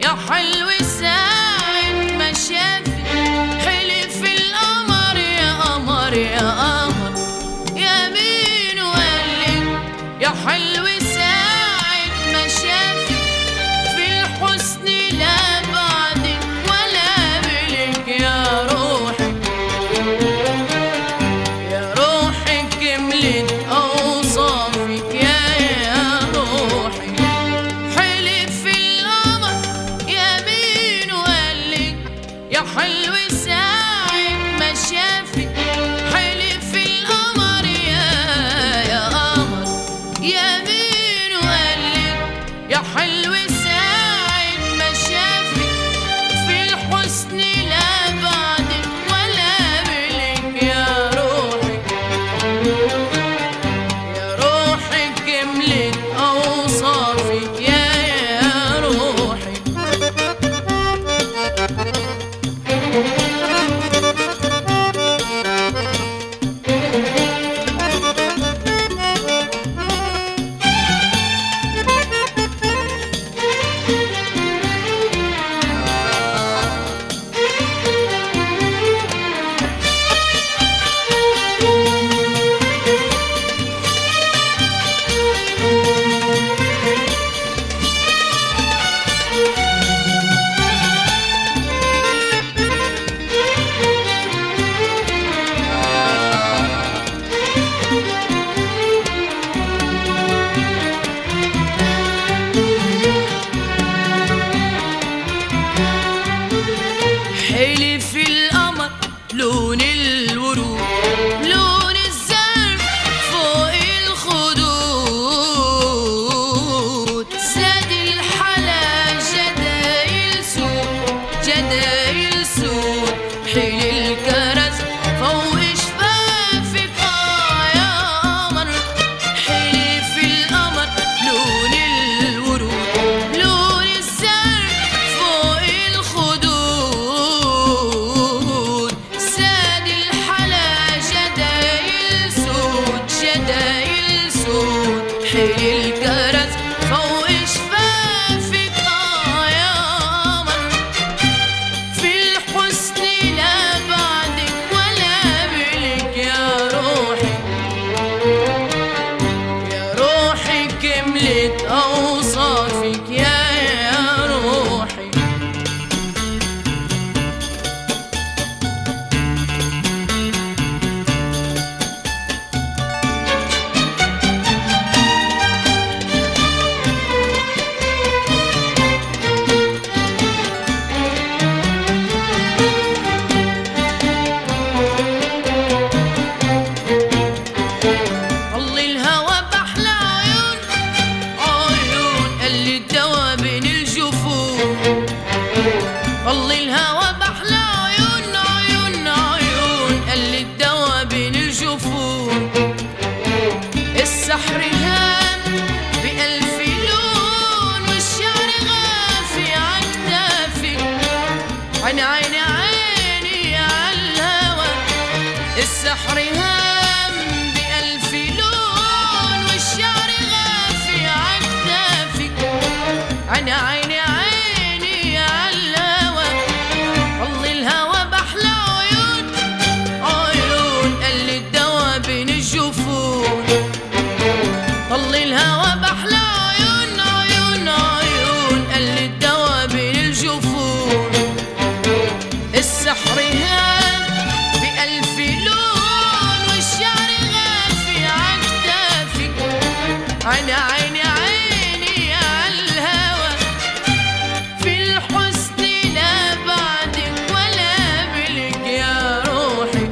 يا حلو ساعة ما شافك حلف القمر يا قمر يا قمر يمين وقالك يا حلو ساعة ما شافك في الحسن لا بعدك ولا قبلك يا روحي يا روحي كملت أوصافك يا روحي حلف القمر يمين وقالك يا حلو ساعة ما شافك حلف القمر يا قمر يمين وقالك يا حلو ساعة ما شافك في الحسن لا بعدك ولا قبلك يا روحي يا روحي كملت أوصافك يا روحي حلف القمر لون الورود لون الزرق فوق الخدود زاد الحلا جدايل سود جدايل سود حل الكرز فوق شفافك يا قمر حلف القمر لون الورود لون الزرق فوق الخدود زاد الحلا جدايل سود جدايل سود حل الكرز فوق شفافك يا قمر في الحسن لا بعدك ولا قبلك يا روحي يا روحي كملت أوصافك يا روحي طل الهوى بأحلى عيون عيون اللي الدوا بين الجفون طل الهوى بأحلى عيون عيون عيون اللي الدوا بين الجفون السحر هام بألف لون والشعر غافي عكتافك عين عين عيني عالهوى السحر هام بألف لون والشعر غافي عكتافك عين عين عيني عالهوى طل الهوى بأحلى عيون عيون اللي الدوا بين الجفون طل الهوى بأحلى عيون عيون عيون اللي الدوا بين الجفون السحر هام بألف لون والشعر غافي عكتافك عين عين عيني عالهوى في الحسن لا بعدك ولا قبلك يا روحي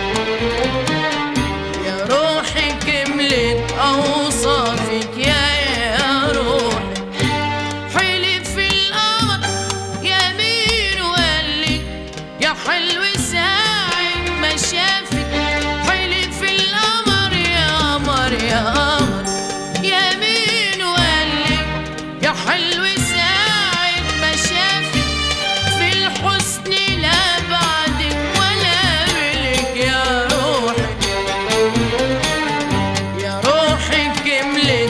يا روحي كملت أوصافك يا روحي حلف القمر يمين وقالك يا حلو ساعة ما شافك حلف القمر يا قمر يا قمر يمين وقالك يا حلو ساعة ما شافك في الحسن لا بعدك ولا قبلك يا روحي يا روحي كملت